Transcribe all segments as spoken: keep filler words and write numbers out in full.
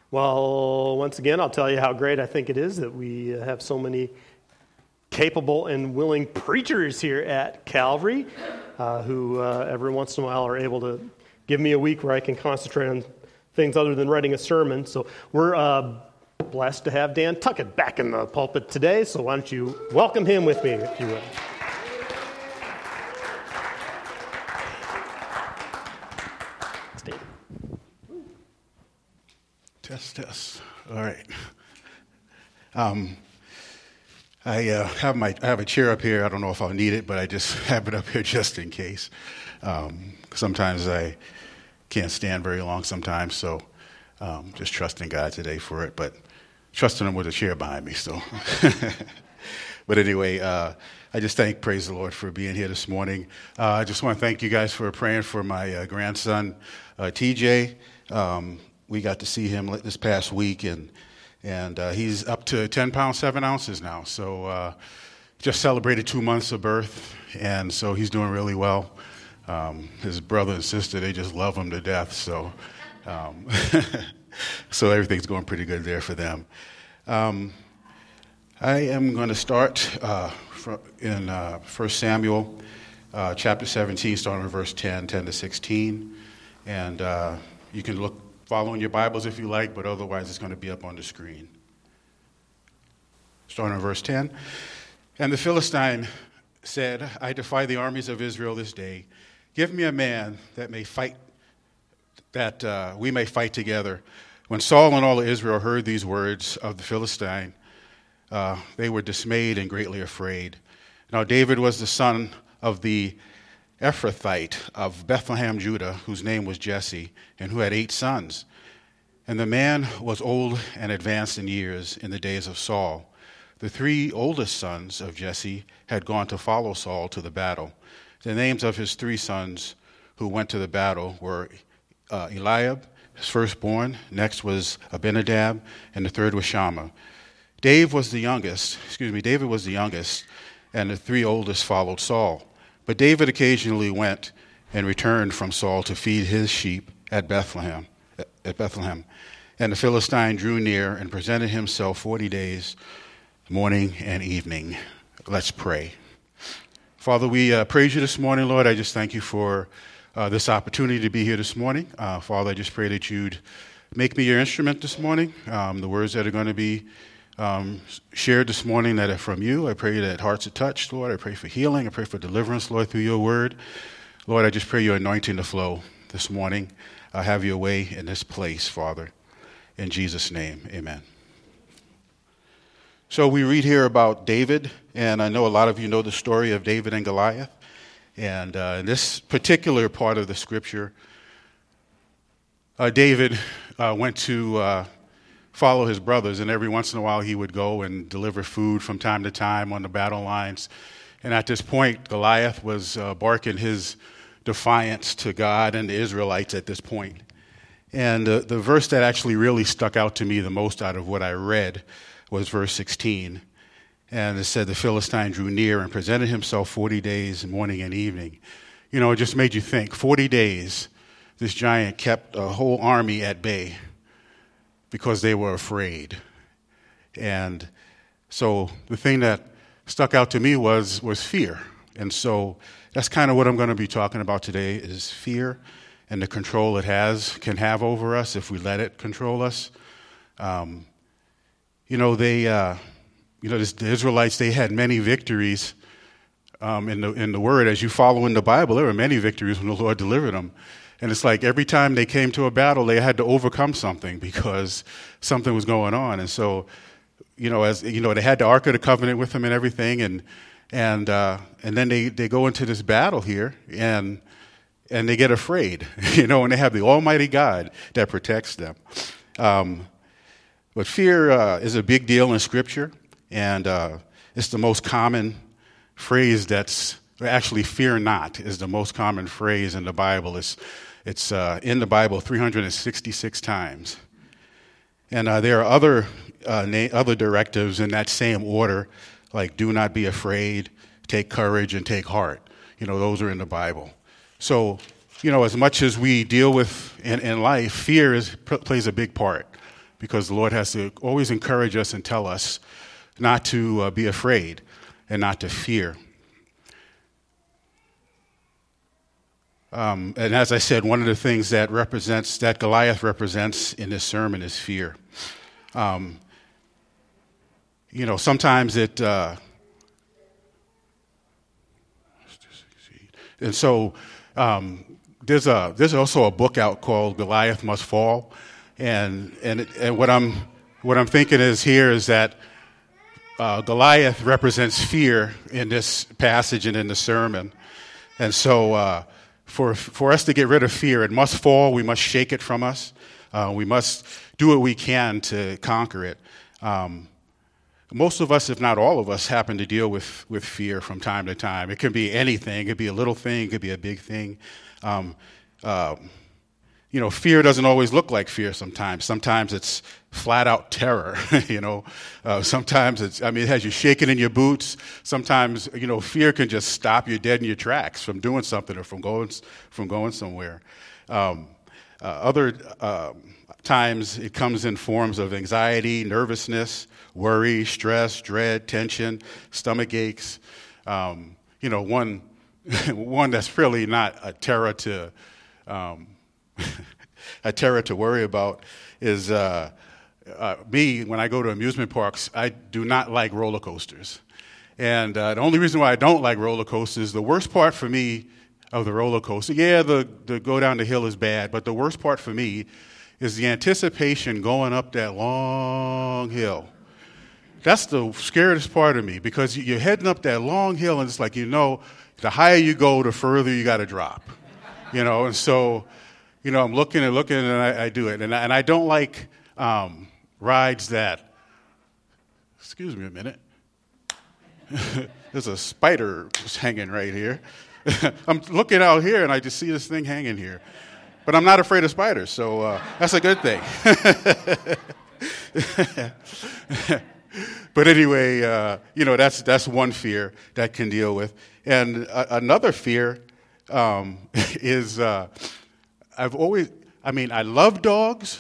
Well, once again, I'll tell you how great I think it is that we have so many capable and willing preachers here at Calvary uh, who uh, every once in a while are able to give me a week where I can concentrate on things other than writing a sermon. So we're uh, blessed to have Dan Tuckett back in the pulpit today, so why don't you welcome him with me, if you will. Test, test. All right. Um, I uh, have my I have a chair up here. I don't know if I'll need it, but I just have it up here just in case. Um, sometimes I can't stand very long sometimes, so um, just trusting God today for it, but trusting Him with a chair behind me. So, but anyway, uh, I just thank, praise the Lord for being here this morning. Uh, I just want to thank you guys for praying for my uh, grandson, uh, T J. Um, We got to see him this past week, and and uh, he's up to ten pounds, seven ounces now. So uh, just celebrated two months of birth, and so he's doing really well. Um, his brother and sister, they just love him to death. So um, so everything's going pretty good there for them. Um, I am going to start uh, in uh, First Samuel uh, chapter seventeen, starting in verse ten, ten to sixteen. And uh, you can look Follow in your Bibles if you like, but otherwise it's going to be up on the screen. Starting in verse ten. And the Philistine said, I defy the armies of Israel this day. Give me a man that may fight, that uh, we may fight together. When Saul and all of Israel heard these words of the Philistine, uh, they were dismayed and greatly afraid. Now David was the son of the Ephrathite of Bethlehem, Judah, whose name was Jesse, and who had eight sons. And the man was old and advanced in years in the days of Saul. The three oldest sons of Jesse had gone to follow Saul to the battle. The names of his three sons who went to the battle were uh, Eliab, his firstborn, next was Abinadab, and the third was Shammah. Dave was the youngest, excuse me, David was the youngest, and the three oldest followed Saul. But David occasionally went and returned from Saul to feed his sheep at Bethlehem. At Bethlehem. And the Philistine drew near and presented himself forty days, morning and evening. Let's pray. Father, we uh, praise you this morning, Lord. I just thank you for uh, this opportunity to be here this morning. Uh, Father, I just pray that you'd make me your instrument this morning. Um, the words that are going to be Um, shared this morning that are from you. I pray that hearts are touched, Lord. I pray for healing. I pray for deliverance, Lord, through your word. Lord, I just pray your anointing to flow this morning. Uh, have your way in this place, Father. In Jesus' name, amen. So we read here about David, and I know a lot of you know the story of David and Goliath. And uh, in this particular part of the scripture, uh, David uh, went to Uh, follow his brothers, and every once in a while he would go and deliver food from time to time on the battle lines. And at this point, Goliath was uh, barking his defiance to God and the Israelites at this point. And uh, the verse that actually really stuck out to me the most out of what I read was verse sixteen. And it said, the Philistine drew near and presented himself forty days, morning and evening. You know, it just made you think, forty days, this giant kept a whole army at bay, because they were afraid. And so the thing that stuck out to me was was fear. And so that's kind of what I'm going to be talking about today, is fear and the control it has, can have over us if we let it control us. Um, you know, they, uh, you know, this, the Israelites, they had many victories um, in the in the Word. As you follow in the Bible, there were many victories when the Lord delivered them. And it's like every time they came to a battle, they had to overcome something because something was going on. And so, you know, as you know, they had the Ark of the Covenant with them and everything, and and uh, and then they, they go into this battle here, and and they get afraid, you know, and they have the Almighty God that protects them. Um, but fear uh, is a big deal in Scripture, and uh, it's the most common phrase that's actually "fear not" is the most common phrase in the Bible. It's It's uh, in the Bible three hundred sixty-six times. And uh, there are other uh, na- other directives in that same order, like do not be afraid, take courage, and take heart. You know, those are in the Bible. So, you know, as much as we deal with in, in life, fear is, plays a big part. because the Lord has to always encourage us and tell us not to uh, be afraid and not to fear. Um, and as I said, one of the things that represents, that Goliath represents in this sermon is fear. Um, you know, sometimes it, uh, and so um, there's a there's also a book out called Goliath Must Fall, and and it, and what I'm what I'm thinking is here is that uh, Goliath represents fear in this passage and in the sermon, and so. Uh, For for us to get rid of fear, it must fall. We must shake it from us. Uh, we must do what we can to conquer it. Um, most of us, if not all of us, happen to deal with, with fear from time to time. It can be anything. It could be a little thing. It could be a big thing. Um, uh, you know, fear doesn't always look like fear sometimes. Sometimes it's flat-out terror, you know. Uh, sometimes it's, I mean, it has you shaking in your boots. Sometimes, you know, fear can just stop you dead in your tracks from doing something or from going from going somewhere. Um, uh, other uh, times it comes in forms of anxiety, nervousness, worry, stress, dread, tension, stomach aches. Um, you know, one one that's really not a terror to um, a terror to worry about is uh, uh, me. When I go to amusement parks, I do not like roller coasters. And uh, the only reason why I don't like roller coasters, the worst part for me of the roller coaster, yeah, the, the go down the hill is bad, but the worst part for me is the anticipation going up that long hill. That's the scariest part of me, because you're heading up that long hill, and it's like, you know, the higher you go, the further you got to drop. You know, and so... You know, I'm looking and looking, and I, I do it. And I, and I don't like um, rides that, excuse me a minute, there's a spider just hanging right here. I'm looking out here, and I just see this thing hanging here. But I'm not afraid of spiders, so uh, that's a good thing. But anyway, uh, you know, that's that's one fear that can deal with. And uh, another fear um, is... Uh, I've always, I mean, I love dogs,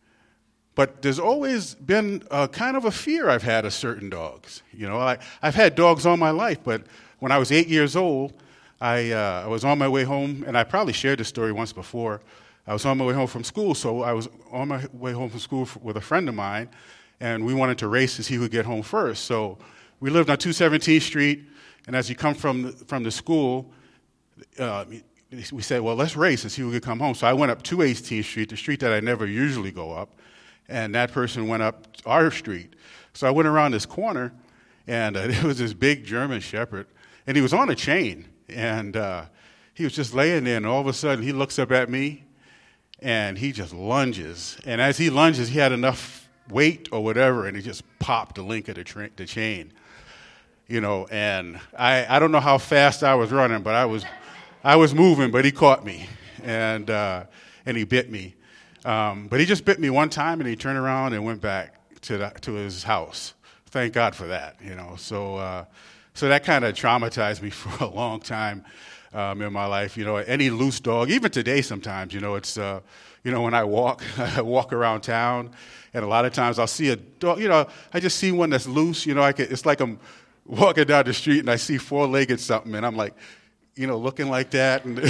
but there's always been a kind of a fear I've had of certain dogs. You know, I, I've had dogs all my life, but when I was eight years old, I, uh, I was on my way home, and I probably shared this story once before. I was on my way home from school, so I was on my way home from school with a friend of mine, and we wanted to race to see who would get home first. So we lived on two seventeenth Street, and as you come from the, from the school, uh, we said, well, let's race and see who could come home. So I went up two eighteenth Street, the street that I never usually go up, and that person went up our street. So I went around this corner, and uh, there was this big German Shepherd, and he was on a chain, and uh, he was just laying there, and all of a sudden he looks up at me, and he just lunges. And as he lunges, he had enough weight or whatever, and he just popped the link of the, tra- the chain. You know, and I, I don't know how fast I was running, but I was... I was moving, but he caught me, and uh, and he bit me. Um, but he just bit me one time, and he turned around and went back to the, to his house. Thank God for that, you know. So uh, so that kind of traumatized me for a long time um, in my life. You know, any loose dog, even today sometimes, you know, it's, uh, you know, when I walk, I walk around town, and a lot of times I'll see a dog, you know, I just see one that's loose, you know, I could, it's like I'm walking down the street, and I see four-legged something, and I'm like, you know, looking like that. And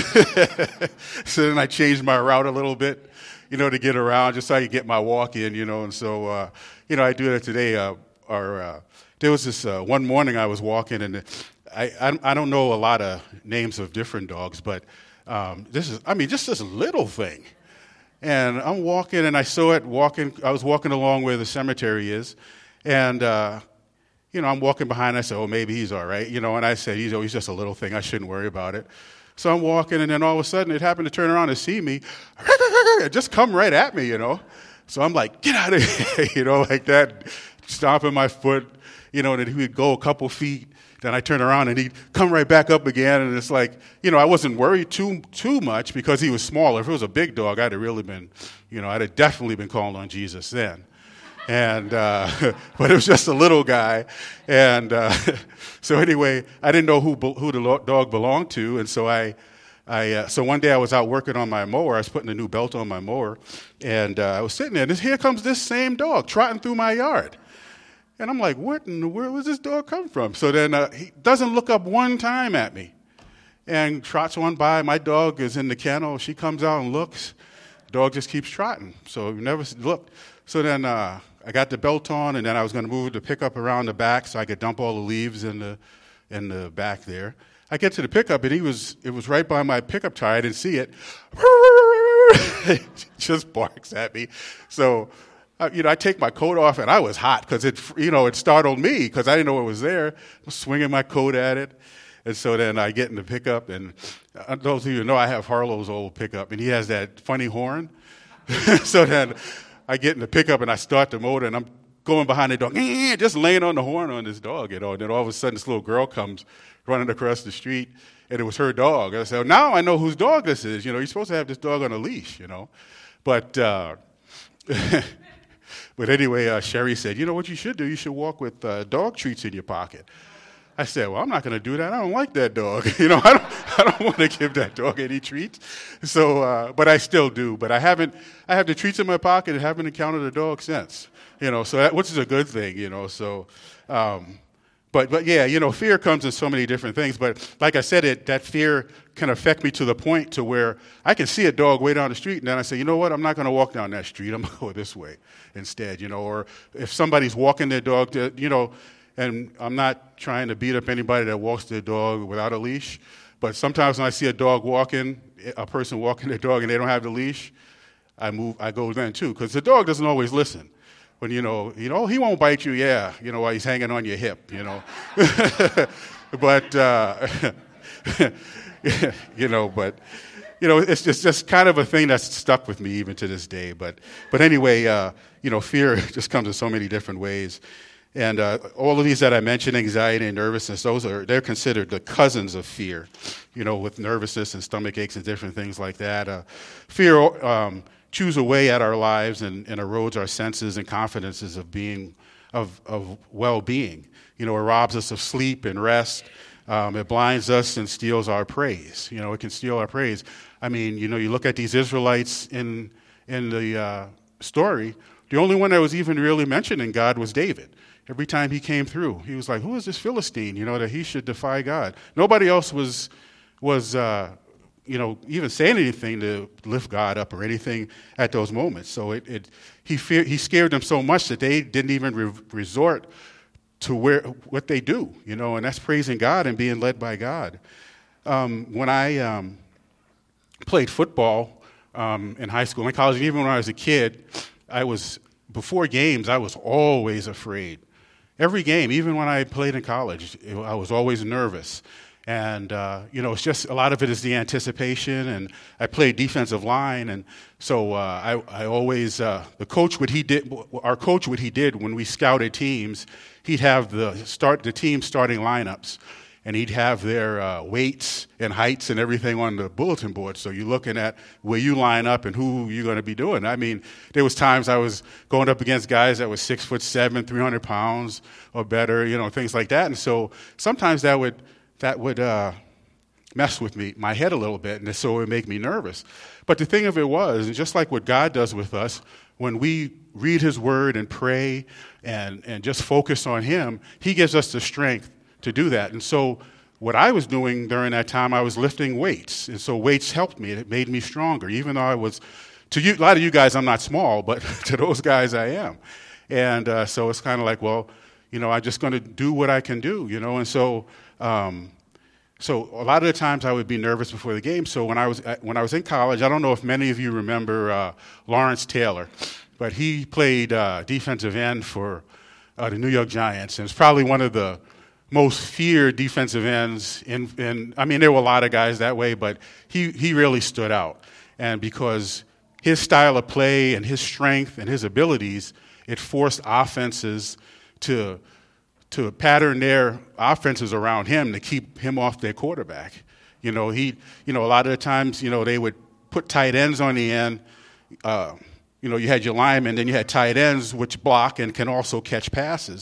so then I changed my route a little bit, you know, to get around, just so I could get my walk in, you know. And so, uh, you know, I do that today. Uh, or uh, there was this uh, one morning I was walking, and I, I I don't know a lot of names of different dogs, but um, this is, I mean, just this little thing. And I'm walking, and I saw it walking. I was walking along where the cemetery is, and uh, you know, I'm walking behind, I said, oh, maybe he's all right. You know, and I said, he's, oh, he's just a little thing. I shouldn't worry about it. So I'm walking, and then all of a sudden, it happened to turn around and see me. It just come right at me, you know. So I'm like, get out of here, you know, like that, stomping my foot, you know, and then he would go a couple feet. Then I turn around, and he'd come right back up again. And it's like, you know, I wasn't worried too too much because he was smaller. If it was a big dog, I'd have really been, you know, I'd have definitely been calling on Jesus then. And uh, but it was just a little guy, and uh, so anyway, I didn't know who who the dog belonged to, and so I I uh, so one day I was out working on my mower. I was putting a new belt on my mower, and uh, I was sitting there. And this, here comes this same dog trotting through my yard, and I'm like, "What in the world does this dog come from?" So then uh, he doesn't look up one time at me, and trots on by. My dog is in the kennel. She comes out and looks. Dog just keeps trotting. So we never looked. So then uh, I got the belt on, and then I was going to move the pickup around the back so I could dump all the leaves in the in the back there. I get to the pickup, and he was it was right by my pickup tire. I didn't see it. Just barks at me. So, uh, you know, I take my coat off, and I was hot because it, you know, it startled me because I didn't know it was there. I was swinging my coat at it. And so then I get in the pickup, and uh, those of you who know, I have Harlow's old pickup, and he has that funny horn. So then I get in the pickup, and I start the motor, and I'm going behind the dog, just laying on the horn on this dog, you know. And then all of a sudden, this little girl comes running across the street, and it was her dog. And I said, well, now I know whose dog this is. You know, you're supposed to have this dog on a leash, you know. But uh, but anyway, uh, Sherry said, you know what you should do? You should walk with uh, dog treats in your pocket. I said, well, I'm not going to do that. I don't like that dog. You know, I don't, I don't want to give that dog any treats. So, uh, but I still do. But I haven't, I have the treats in my pocket and haven't encountered a dog since. You know, so that, which is a good thing, you know. So, um, but, but yeah, you know, fear comes in so many different things. But like I said, it that fear can affect me to the point to where I can see a dog way down the street, and then I say, you know what, I'm not going to walk down that street. I'm going to go this way instead, you know. Or if somebody's walking their dog, to, you know, and I'm not trying to beat up anybody that walks their dog without a leash, but sometimes when I see a dog walking, a person walking their dog and they don't have the leash, I move, I go then too, because the dog doesn't always listen. When, you know, you know, he won't bite you, yeah, you know, while he's hanging on your hip, you know. But, uh, you know, but, you know, it's just, just kind of a thing that's stuck with me even to this day. But, but anyway, uh, you know, fear just comes in so many different ways. And uh, all of these that I mentioned, anxiety and nervousness, those are, they're considered the cousins of fear, you know, with nervousness and stomach aches and different things like that. Uh, fear um, chews away at our lives and, and erodes our senses and confidences of being, of, of well-being. You know, it robs us of sleep and rest. Um, it blinds us and steals our praise. You know, it can steal our praise. I mean, you know, you look at these Israelites in, in the uh, story, the only one that was even really mentioning God was David. Every time he came through, he was like, who is this Philistine, you know, that he should defy God? Nobody else was, was uh, you know, even saying anything to lift God up or anything at those moments. So it, it he feared, he scared them so much that they didn't even re- resort to where what they do, you know, and that's praising God and being led by God. Um, when I um, played football um, in high school and college, and even when I was a kid, I was, before games, I was always afraid. Every game, even when I played in college, I was always nervous. And, uh, you know, it's just a lot of it is the anticipation. And I played defensive line. And so uh, I, I always, uh, the coach, what he did, our coach, what he did when we scouted teams, he'd have the start the team starting lineups. And he'd have their uh, weights and heights and everything on the bulletin board. So you're looking at where you line up and who you're going to be doing. I mean, there was times I was going up against guys that were six foot seven, three hundred pounds or better, you know, things like that. And so sometimes that would that would uh, mess with me, my head a little bit, and so it would make me nervous. But the thing of it was, and just like what God does with us, when we read His Word and pray and and just focus on Him, He gives us the strength to do that. And so what I was doing during that time, I was lifting weights. And so weights helped me. It made me stronger. Even though I was, to you, a lot of you guys, I'm not small, but to those guys I am. And uh, so it's kind of like, well, you know, I'm just going to do what I can do, you know. And so um, so a lot of the times I would be nervous before the game. So when I was when I was in college, I don't know if many of you remember uh, Lawrence Taylor, but he played uh, defensive end for uh, the New York Giants. And it's probably one of the most feared defensive ends in, in, I mean, there were a lot of guys that way, but he, he really stood out. And because his style of play and his strength and his abilities, it forced offenses to, to pattern their offenses around him to keep him off their quarterback. You know, he, you know, a lot of the times, you know, they would put tight ends on the end. Uh, you know, you had your linemen, then you had tight ends which block and can also catch passes.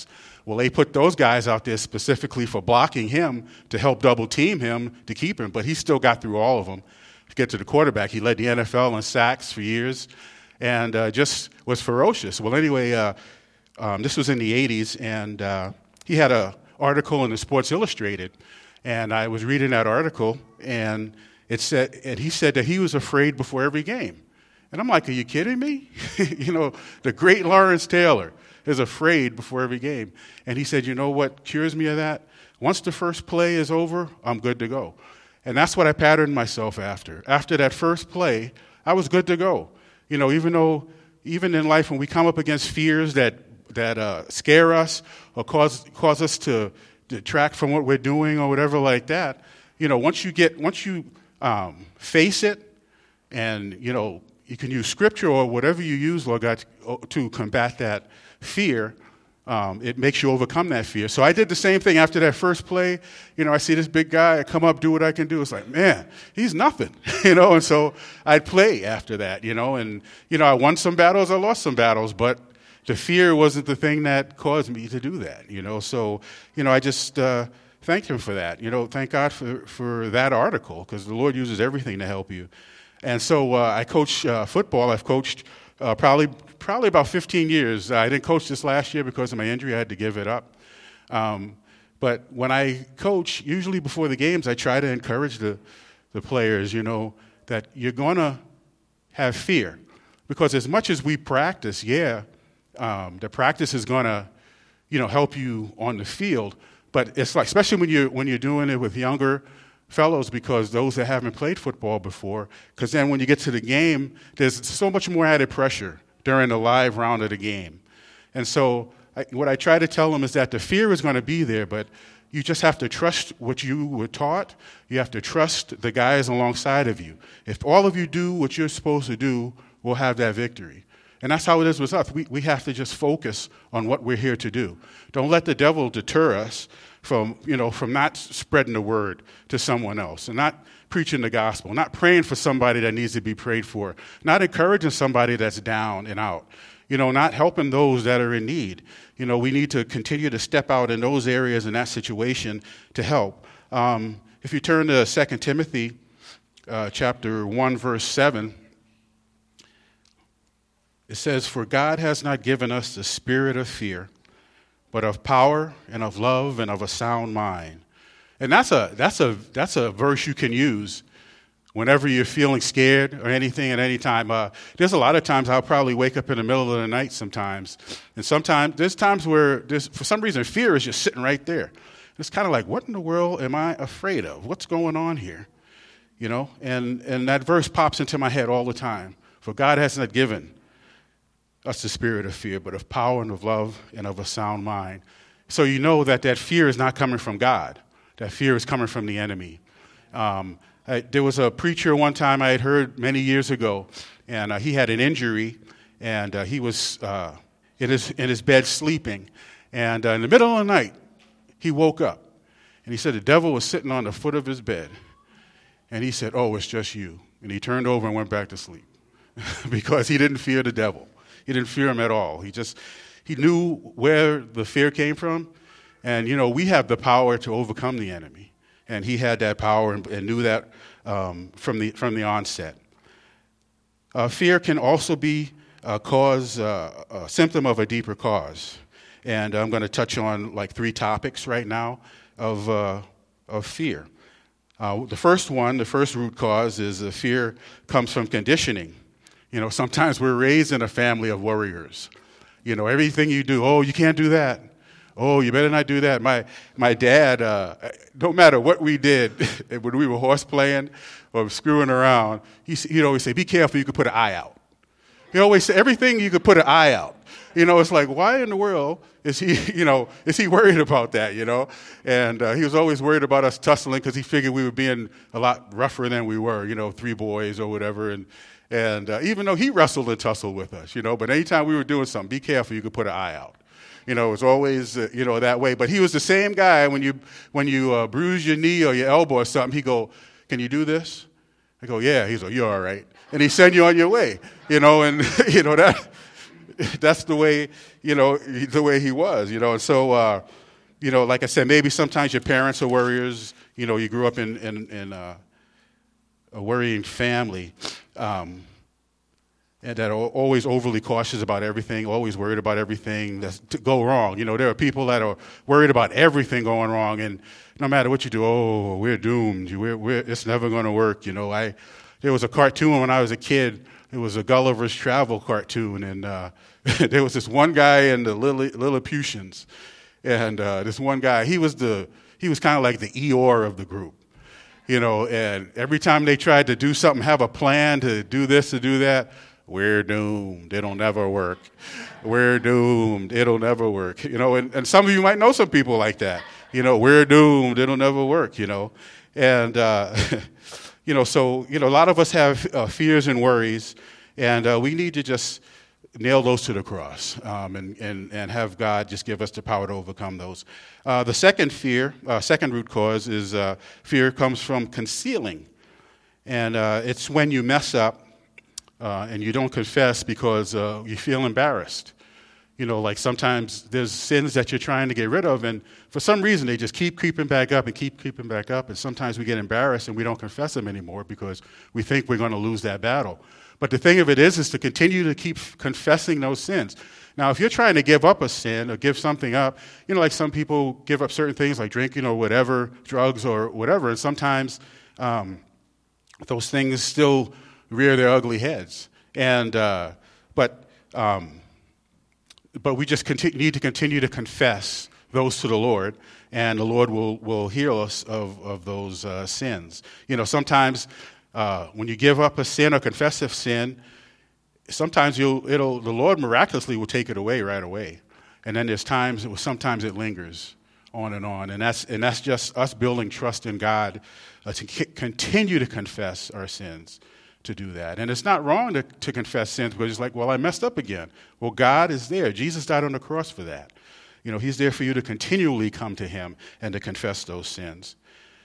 Well, they put those guys out there specifically for blocking him to help double team him to keep him, but he still got through all of them to get to the quarterback. He led the N F L in sacks for years and uh, just was ferocious. Well, anyway, uh, um, this was in the eighties, and uh, he had an article in the Sports Illustrated, and I was reading that article, and it said, and he said that he was afraid before every game. And I'm like, are you kidding me? You know, the great Lawrence Taylor is afraid before every game. And he said, you know what cures me of that? Once the first play is over, I'm good to go. And that's what I patterned myself after. After that first play, I was good to go. You know, even though, even in life when we come up against fears that that uh, scare us or cause cause us to detract from what we're doing or whatever like that, you know, once you get, once you um, face it, and, you know, you can use scripture or whatever you use, Lord God, to combat that fear. Um, it makes you overcome that fear. So I did the same thing after that first play. You know, I see this big guy, I come up, do what I can do. It's like, man, he's nothing, you know. And so I'd play after that, you know. And, you know, I won some battles, I lost some battles, but the fear wasn't the thing that caused me to do that, you know. So, you know, I just uh, thanked him for that. You know, thank God for, for that article, because the Lord uses everything to help you. And so uh, I coach uh, football. I've coached uh, probably probably about fifteen years. I didn't coach this last year because of my injury. I had to give it up. Um, but when I coach, usually before the games, I try to encourage the, the players, you know, that you're going to have fear. Because as much as we practice, yeah, um, the practice is going to, you know, help you on the field. But it's like, especially when you're, when you're doing it with younger fellows, because those that haven't played football before, because then when you get to the game, there's so much more added pressure during the live round of the game. And so I, what I try to tell them is that the fear is going to be there, but you just have to trust what you were taught. You have to trust the guys alongside of you. If all of you do what you're supposed to do, we'll have that victory. And that's how it is with us. We, we have to just focus on what we're here to do. Don't let the devil deter us from, you know, from not spreading the word to someone else and not preaching the gospel, not praying for somebody that needs to be prayed for, not encouraging somebody that's down and out, you know, not helping those that are in need. You know, we need to continue to step out in those areas in that situation to help. Um, if you turn to Second Timothy uh, chapter one, verse seven, it says, "For God has not given us the spirit of fear, but of power and of love and of a sound mind." And that's a that's a that's a verse you can use whenever you're feeling scared or anything at any time. Uh, there's a lot of times I'll probably wake up in the middle of the night sometimes, and sometimes there's times where there's, for some reason, fear is just sitting right there. It's kind of like, what in the world am I afraid of? What's going on here? You know, and and that verse pops into my head all the time. For God has not given us the spirit of fear, but of power and of love and of a sound mind. So you know that that fear is not coming from God. That fear is coming from the enemy. Um, I, there was a preacher one time I had heard many years ago, and uh, he had an injury, and uh, he was uh, in his in his bed sleeping, and uh, in the middle of the night, he woke up, and he said the devil was sitting on the foot of his bed, and he said, "Oh, it's just you," and he turned over and went back to sleep because he didn't fear the devil. He didn't fear him at all. He just, he knew where the fear came from. And, you know, we have the power to overcome the enemy. And he had that power and, and knew that um, from the from the onset. Uh, fear can also be a cause, uh, a symptom of a deeper cause. And I'm going to touch on like three topics right now of, uh, of fear. Uh, the first one, the first root cause is the fear comes from conditioning. You know, sometimes we're raised in a family of worriers. You know, everything you do, oh, you can't do that. Oh, you better not do that. My my dad, uh, no matter what we did, when we were horse playing or screwing around, he, he'd always say, be careful, you could put an eye out. He always said, everything you could put an eye out. You know, it's like, why in the world is he, you know, is he worried about that, you know? And uh, he was always worried about us tussling because he figured we were being a lot rougher than we were, you know, three boys or whatever. And And uh, even though he wrestled and tussled with us, you know, but anytime we were doing something, be careful, you could put an eye out. You know, it was always, uh, you know, that way. But he was the same guy when you when you uh, bruise your knee or your elbow or something, he'd go, can you do this? I go, yeah. He's like, you're all right. And he'd send you on your way, you know, and, you know, that that's the way, you know, the way he was, you know. And so, uh, you know, like I said, maybe sometimes your parents are worriers. You know, you grew up in, in, in uh, a worrying family. Um And that are always overly cautious about everything, always worried about everything that's to go wrong. You know, there are people that are worried about everything going wrong, and no matter what you do, oh, we're doomed. We're, we're, it's never going to work. You know, I there was a cartoon when I was a kid. It was a Gulliver's Travel cartoon, and uh, there was this one guy in the Lillip- Lilliputians, and uh, this one guy, he was the he was kind of like the Eeyore of the group. You know, and every time they tried to do something, have a plan to do this, to do that, we're doomed. It'll never work. We're doomed. It'll never work. You know, and, and some of you might know some people like that. You know, we're doomed. It'll never work, you know. And, uh, you know, so, you know, a lot of us have uh, fears and worries, and uh, we need to just nail those to the cross um, and, and, and have God just give us the power to overcome those. Uh, the second fear, uh, second root cause is uh, fear comes from concealing. And uh, it's when you mess up, Uh, and you don't confess because uh, you feel embarrassed. You know, like sometimes there's sins that you're trying to get rid of, and for some reason they just keep creeping back up and keep creeping back up, and sometimes we get embarrassed and we don't confess them anymore because we think we're going to lose that battle. But the thing of it is, is to continue to keep confessing those sins. Now, if you're trying to give up a sin or give something up, you know, like some people give up certain things like drinking or whatever, drugs or whatever, and sometimes um, those things still rear their ugly heads, and uh, but um, but we just continue, need to continue to confess those to the Lord, and the Lord will will heal us of of those uh, sins. You know, sometimes uh, when you give up a sin or confess a sin, sometimes you'll it'll the Lord miraculously will take it away right away, and then there's times sometimes it lingers on and on, and that's and that's just us building trust in God uh, to c- continue to confess our sins. To do that. And it's not wrong to, to confess sins because it's like, well, I messed up again. Well, God is there. Jesus died on the cross for that. You know, he's there for you to continually come to him and to confess those sins.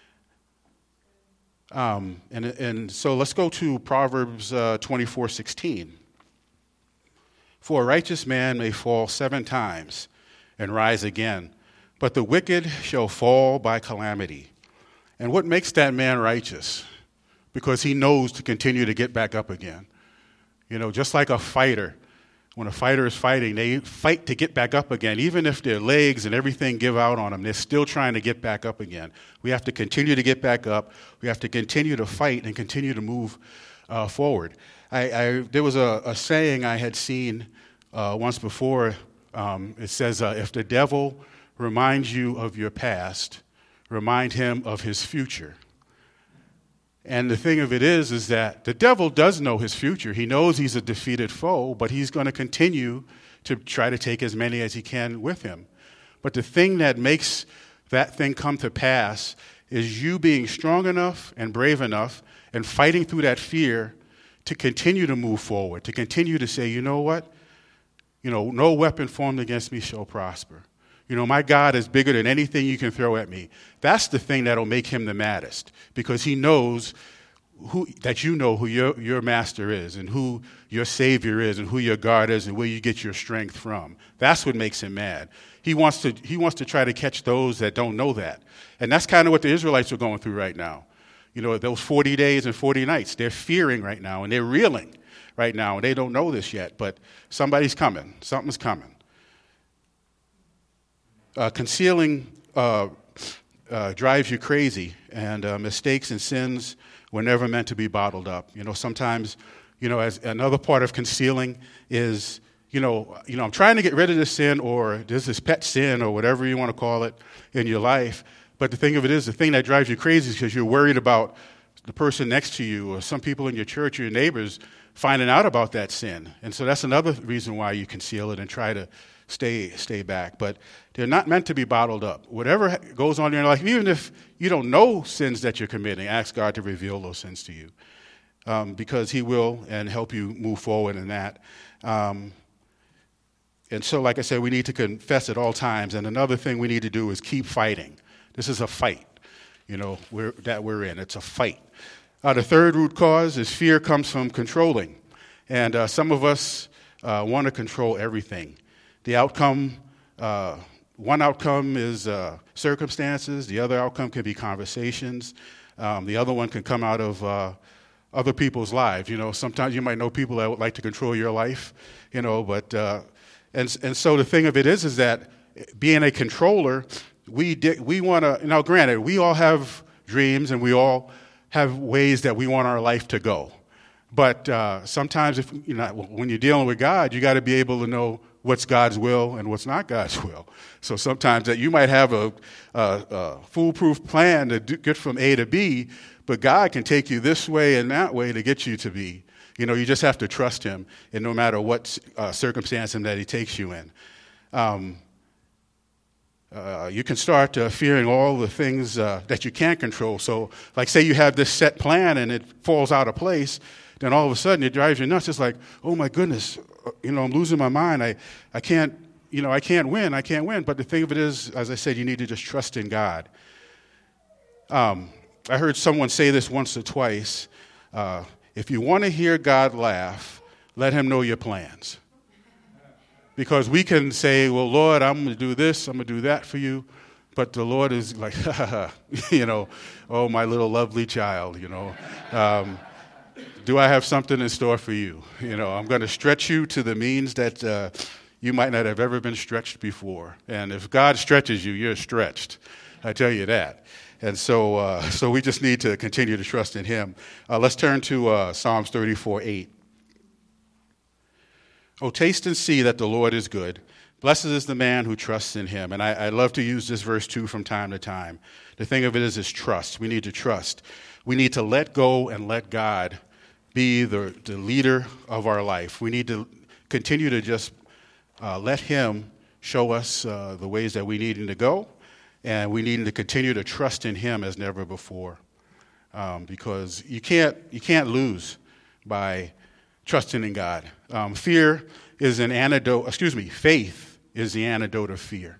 Um, and, and so let's go to Proverbs uh, twenty-four sixteen. For a righteous man may fall seven times and rise again, but the wicked shall fall by calamity. And what makes that man righteous? Because he knows to continue to get back up again. You know, just like a fighter. When a fighter is fighting, they fight to get back up again. Even if their legs and everything give out on them, they're still trying to get back up again. We have to continue to get back up. We have to continue to fight and continue to move uh, forward. I, I, there was a, a saying I had seen uh, once before. Um, it says, uh, if the devil reminds you of your past, remind him of his future. And the thing of it is, is that the devil does know his future. He knows he's a defeated foe, but he's going to continue to try to take as many as he can with him. But the thing that makes that thing come to pass is you being strong enough and brave enough and fighting through that fear to continue to move forward, to continue to say, you know what? You know, no weapon formed against me shall prosper. You know, my God is bigger than anything you can throw at me. That's the thing that'll make him the maddest, because he knows who, that you know who your, your master is and who your Savior is and who your God is and where you get your strength from. That's what makes him mad. He wants to, he wants to try to catch those that don't know that. And that's kind of what the Israelites are going through right now. You know, those forty days and forty nights, they're fearing right now and they're reeling right now. And they don't know this yet, but somebody's coming. Something's coming. Uh, concealing uh, uh, drives you crazy, and uh, mistakes and sins were never meant to be bottled up. You know, sometimes, you know, as another part of concealing is, you know, you know, I'm trying to get rid of this sin, or there's this pet sin, or whatever you want to call it in your life. But the thing of it is, the thing that drives you crazy is because you're worried about the person next to you, or some people in your church or your neighbors finding out about that sin. And so that's another reason why you conceal it and try to stay stay back. But they're not meant to be bottled up. Whatever goes on in your life, even if you don't know sins that you're committing, ask God to reveal those sins to you, um, because he will, and help you move forward in that. Um, and so, like I said, we need to confess at all times. And another thing we need to do is keep fighting. This is a fight, you know, we're, that we're in. It's a fight. Uh, the third root cause is fear comes from controlling. And uh, some of us uh, want to control everything. The outcome, uh, one outcome is uh, circumstances. The other outcome can be conversations. Um, the other one can come out of uh, other people's lives. You know, sometimes you might know people that would like to control your life, you know, but, uh, and, and so the thing of it is, is that being a controller, we di- we want to, now granted, we all have dreams and we all have ways that we want our life to go. But uh, sometimes if you know, when you're dealing with God, you got to be able to know what's God's will and what's not God's will. So sometimes that you might have a, a, a foolproof plan to do, get from A to B, but God can take you this way and that way to get you to B. You know, you just have to trust him, and no matter what uh, circumstance that he takes you in. Um, Uh, you can start uh, fearing all the things uh, that you can't control. So, like, say you have this set plan and it falls out of place, then all of a sudden it drives you nuts. It's like, oh my goodness, you know, I'm losing my mind. I, I can't, you know, I can't win. I can't win. But the thing of it is, as I said, you need to just trust in God. Um, I heard someone say this once or twice. Uh, if you want to hear God laugh, let him know your plans. Because we can say, well, Lord, I'm going to do this, I'm going to do that for you. But the Lord is like, ha, ha, ha, you know, oh, my little lovely child, you know. Um, do I have something in store for you? You know, I'm going to stretch you to the means that uh, you might not have ever been stretched before. And if God stretches you, you're stretched. I tell you that. And so uh, so we just need to continue to trust in him. Uh, let's turn to uh, Psalms thirty-four eight. Oh, taste and see that the Lord is good. Blessed is the man who trusts in him. And I, I love to use this verse, too, from time to time. The thing of it is, is trust. We need to trust. We need to let go and let God be the, the leader of our life. We need to continue to just uh, let him show us uh, the ways that we need him to go. And we need to continue to trust in him as never before. Um, because you can't, you can't lose by trusting in God. Um, fear is an antidote, excuse me, faith is the antidote of fear.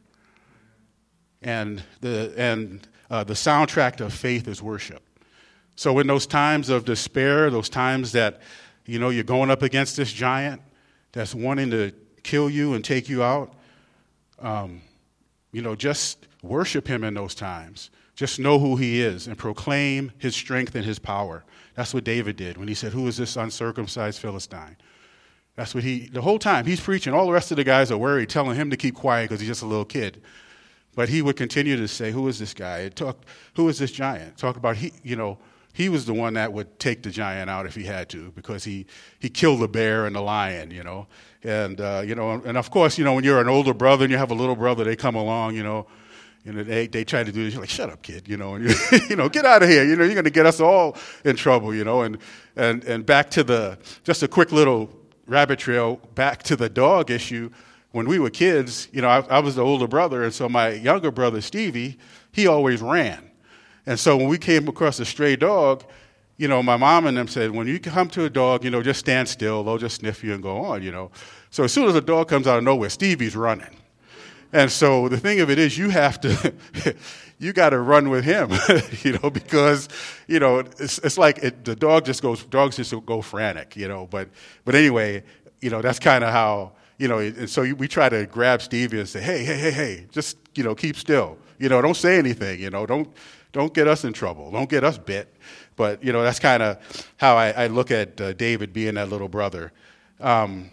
And the and uh, the soundtrack of faith is worship. So in those times of despair, those times that, you know, you're going up against this giant that's wanting to kill you and take you out, um, you know, just worship him in those times. Just know who he is and proclaim his strength and his power. That's what David did when he said, who is this uncircumcised Philistine? That's what he, the whole time he's preaching. All the rest of the guys are worried, telling him to keep quiet because he's just a little kid. But he would continue to say, who is this guy? Talk, who is this giant? Talk about, he, you know, he was the one that would take the giant out if he had to, because he, he killed the bear and the lion, you know. And, uh, you know, and of course, you know, when you're an older brother and you have a little brother, they come along, you know, You know, they they try to do this. You're like, shut up, kid. You know, and you, you know, get out of here. You know, you're going to get us all in trouble. You know, and and and back to the just a quick little rabbit trail back to the dog issue. When we were kids, you know, I, I was the older brother, and so my younger brother Stevie, he always ran. And so when we came across a stray dog, you know, my mom and them said, when you come to a dog, you know, just stand still. They'll just sniff you and go on. You know, so as soon as a dog comes out of nowhere, Stevie's running. And so the thing of it is, you have to, you got to run with him, you know, because, you know, it's, it's like it, the dog just goes, dogs just go frantic, you know. But, but anyway, you know, that's kind of how, you know, and so we try to grab Stevie and say, hey, hey, hey, hey, just, you know, keep still. You know, don't say anything, you know, don't, don't get us in trouble. Don't get us bit. But, you know, that's kind of how I, I look at uh, David being that little brother. Um,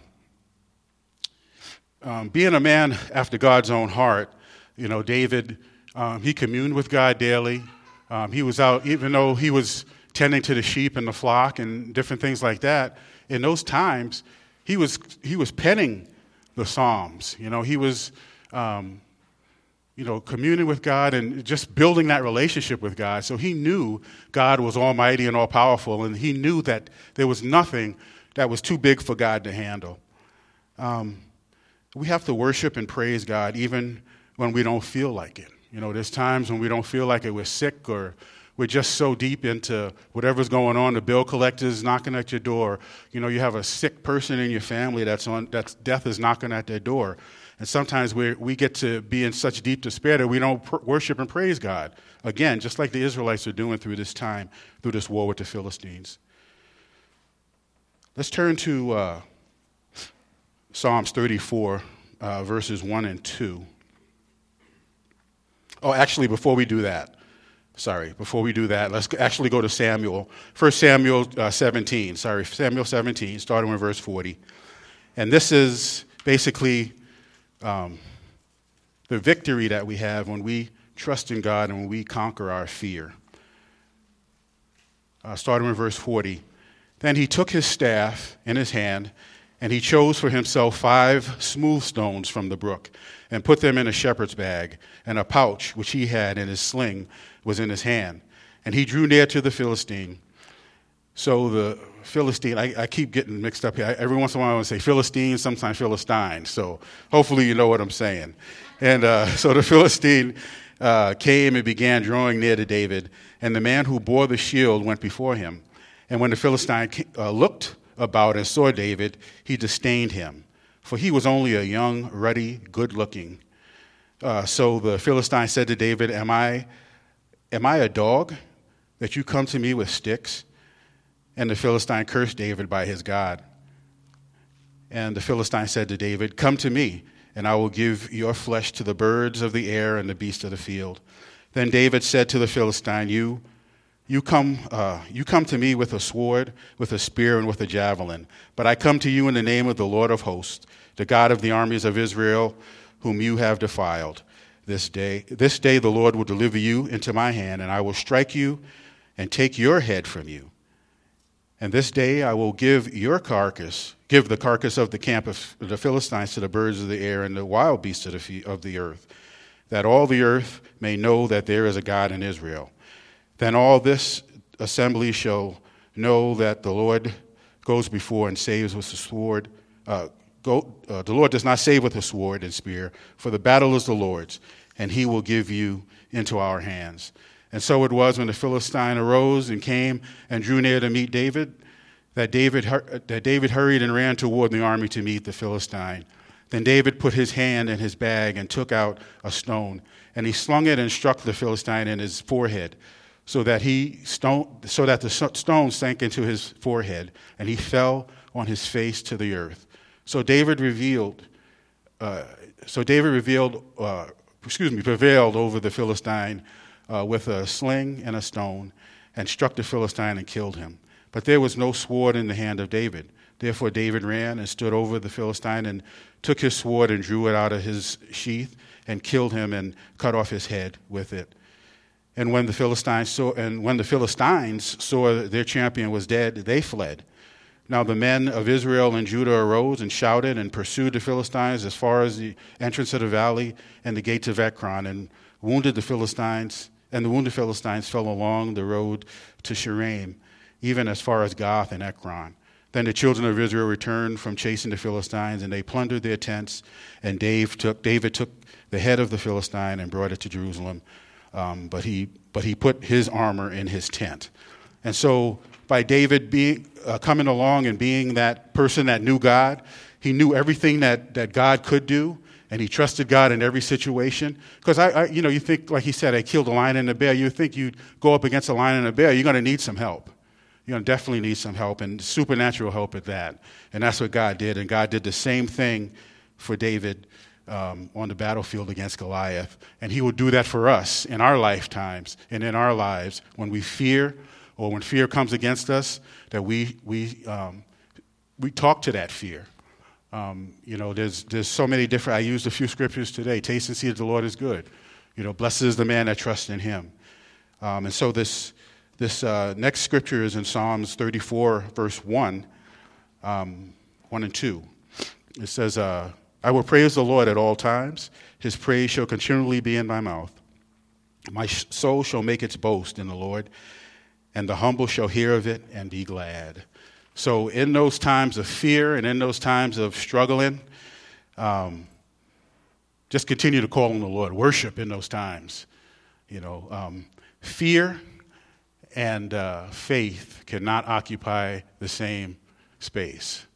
Um, being a man after God's own heart, you know, David, um, he communed with God daily. Um, he was out, even though he was tending to the sheep and the flock and different things like that. In those times, he was he was penning the Psalms. You know, he was, um, you know, communing with God and just building that relationship with God. So he knew God was almighty and all-powerful, and he knew that there was nothing that was too big for God to handle. Um, We have to worship and praise God even when we don't feel like it. You know, there's times when we don't feel like it, we're sick, or we're just so deep into whatever's going on. The bill collector's knocking at your door. You know, you have a sick person in your family that's on, that's death is knocking at their door. And sometimes we we get to be in such deep despair that we don't pr- worship and praise God. Again, just like the Israelites are doing through this time, through this war with the Philistines. Let's turn to uh, Psalms thirty-four, uh, verses one and two. Oh, actually, before we do that, sorry, before we do that, let's actually go to Samuel. First Samuel uh, seventeen, sorry, Samuel seventeen, starting with verse forty. And this is basically um, the victory that we have when we trust in God and when we conquer our fear. Uh, starting with verse forty. Then he took his staff in his hand, and he chose for himself five smooth stones from the brook, and put them in a shepherd's bag, and a pouch which he had in his sling was in his hand. And he drew near to the Philistine. So the Philistine, I, I keep getting mixed up here. I, every once in a while I want to say Philistine, sometimes Philistine. So hopefully you know what I'm saying. And uh, so the Philistine uh, came and began drawing near to David, and the man who bore the shield went before him. And when the Philistine uh, looked about and saw David, he disdained him, for he was only a young, ruddy, good-looking. Uh, so the Philistine said to David, Am I, am I a dog that you come to me with sticks? And the Philistine cursed David by his God. And the Philistine said to David, Come to me, and I will give your flesh to the birds of the air and the beasts of the field. Then David said to the Philistine, You You come, uh, you come to me with a sword, with a spear, and with a javelin. But I come to you in the name of the Lord of hosts, the God of the armies of Israel, whom you have defiled. This day, this day the Lord will deliver you into my hand, and I will strike you and take your head from you. And this day I will give your carcass, give the carcass of the camp of the Philistines to the birds of the air and the wild beasts of the, of the earth, that all the earth may know that there is a God in Israel. Then all this assembly shall know that the Lord goes before and saves with the sword. Uh, go, uh, the Lord does not save with a sword and spear, for the battle is the Lord's, and he will give you into our hands. And so it was when the Philistine arose and came and drew near to meet David, that David, that David hurried and ran toward the army to meet the Philistine. Then David put his hand in his bag and took out a stone, and he slung it and struck the Philistine in his forehead, so that he stone, so that the stone sank into his forehead, and he fell on his face to the earth. So David revealed, uh, so David revealed, uh, excuse me, prevailed over the Philistine uh, with a sling and a stone, and struck the Philistine and killed him. But there was no sword in the hand of David. Therefore David ran and stood over the Philistine and took his sword and drew it out of his sheath and killed him and cut off his head with it. And when the Philistines saw, and when the Philistines saw their champion was dead, they fled. Now the men of Israel and Judah arose and shouted and pursued the Philistines as far as the entrance of the valley and the gates of Ekron, and wounded the Philistines. And the wounded Philistines fell along the road to Shaaraim, even as far as Gath and Ekron. Then the children of Israel returned from chasing the Philistines, and they plundered their tents. And Dave took, David took the head of the Philistine and brought it to Jerusalem. Um, but he but he put his armor in his tent. And so by David being uh, coming along and being that person that knew God, he knew everything that, that God could do, and he trusted God in every situation. Because I, I, you know, you think, like he said, I killed a lion and a bear. You think you'd go up against a lion and a bear, you're going to need some help. You're going to definitely need some help, and supernatural help at that. And that's what God did. And God did the same thing for David Um, on the battlefield against Goliath. And he will do that for us in our lifetimes and in our lives when we fear, or when fear comes against us, that we we um, we talk to that fear. Um, you know, there's there's so many different, I used a few scriptures today. Taste and see that the Lord is good. You know, blessed is the man that trusts in him. Um, and so this this uh, next scripture is in Psalms thirty-four, verse one, um, one and two. It says, uh, I will praise the Lord at all times. His praise shall continually be in my mouth. My soul shall make its boast in the Lord, and the humble shall hear of it and be glad. So in those times of fear and in those times of struggling, um, just continue to call on the Lord. Worship in those times. You know, um, fear and uh, faith cannot occupy the same space.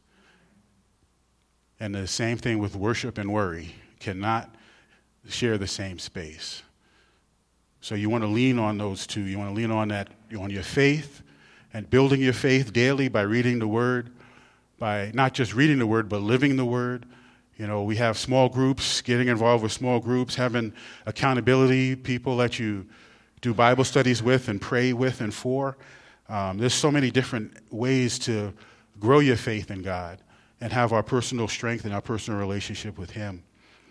And the same thing with worship and worry, cannot share the same space. So you want to lean on those two. You want to lean on that, on your faith, and building your faith daily by reading the Word, by not just reading the Word, but living the Word. You know, we have small groups, getting involved with small groups, having accountability, people that you do Bible studies with and pray with and for. Um, there's so many different ways to grow your faith in God and have our personal strength and our personal relationship with Him.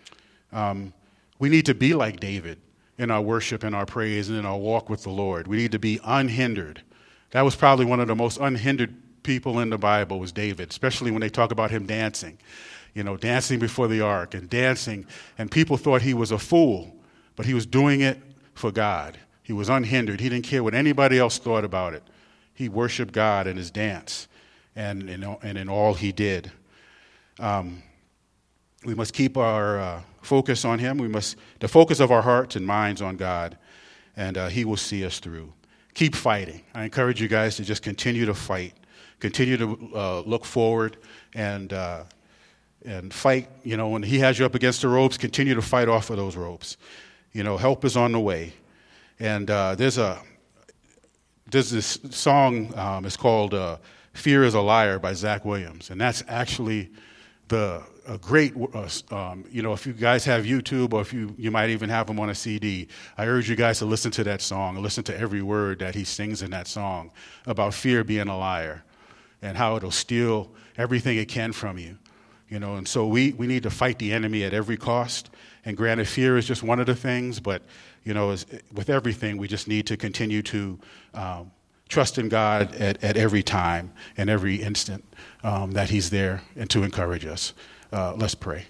Um, we need to be like David in our worship and our praise and in our walk with the Lord. We need to be unhindered. That was probably one of the most unhindered people in the Bible was David, especially when they talk about him dancing. You know, dancing before the ark and dancing, and people thought he was a fool, but he was doing it for God. He was unhindered. He didn't care what anybody else thought about it. He worshiped God in his dance and in, and in all he did. Um, we must keep our uh, focus on Him. We must, the focus of our hearts and minds on God, and uh, He will see us through. Keep fighting. I encourage you guys to just continue to fight, continue to uh, look forward, and uh, and fight. You know, when He has you up against the ropes, continue to fight off of those ropes. You know, help is on the way. And uh, there's a there's this song. Um, it's called uh, "Fear Is a Liar" by Zach Williams, and that's actually the a great, uh, um, you know, if you guys have YouTube or if you, you might even have them on a C D, I urge you guys to listen to that song and listen to every word that he sings in that song about fear being a liar and how it'll steal everything it can from you, you know. And so we, we need to fight the enemy at every cost. And granted, fear is just one of the things, but, you know, as, with everything, we just need to continue to um, trust in God at, at every time and every instant um, that He's there and to encourage us. Uh, let's pray.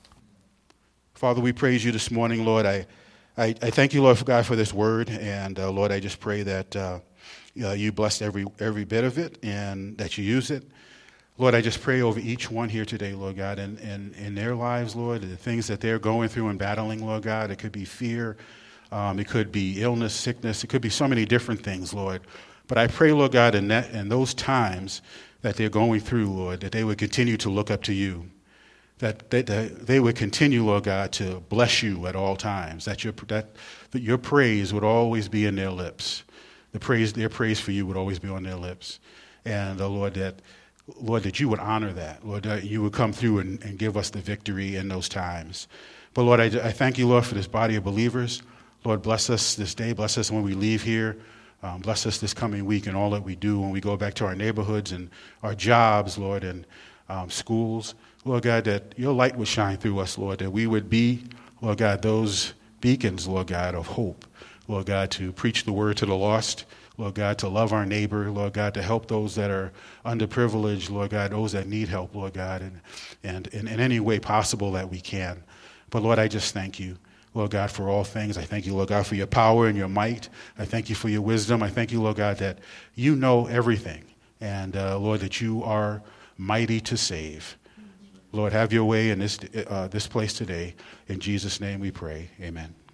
Father, we praise you this morning, Lord. I, I, I thank you, Lord, for God, for this word. And, uh, Lord, I just pray that uh, uh, you bless every every bit of it and that you use it. Lord, I just pray over each one here today, Lord God, and in, in, in their lives, Lord, the things that they're going through and battling, Lord God. It could be fear. Um, it could be illness, sickness. It could be so many different things, Lord. But I pray, Lord God, in, that, in those times that they're going through, Lord, that they would continue to look up to you. That they, that they would continue, Lord God, to bless you at all times. That your that, that your praise would always be in their lips. The praise, their praise for you would always be on their lips. And uh, Lord, that Lord, that you would honor that. Lord, that you would come through and, and give us the victory in those times. But Lord, I, I thank you, Lord, for this body of believers. Lord, bless us this day. Bless us when we leave here. Um, bless us this coming week and all that we do when we go back to our neighborhoods and our jobs, Lord, and um, schools. Lord God, that your light would shine through us, Lord, that we would be, Lord God, those beacons, Lord God, of hope, Lord God, to preach the word to the lost, Lord God, to love our neighbor, Lord God, to help those that are underprivileged, Lord God, those that need help, Lord God, and, and, and in any way possible that we can. But Lord, I just thank you, Lord God, for all things. I thank you, Lord God, for your power and your might. I thank you for your wisdom. I thank you, Lord God, that you know everything. And, uh, Lord, that you are mighty to save. Lord, have your way in this uh, this place today. In Jesus' name we pray. Amen.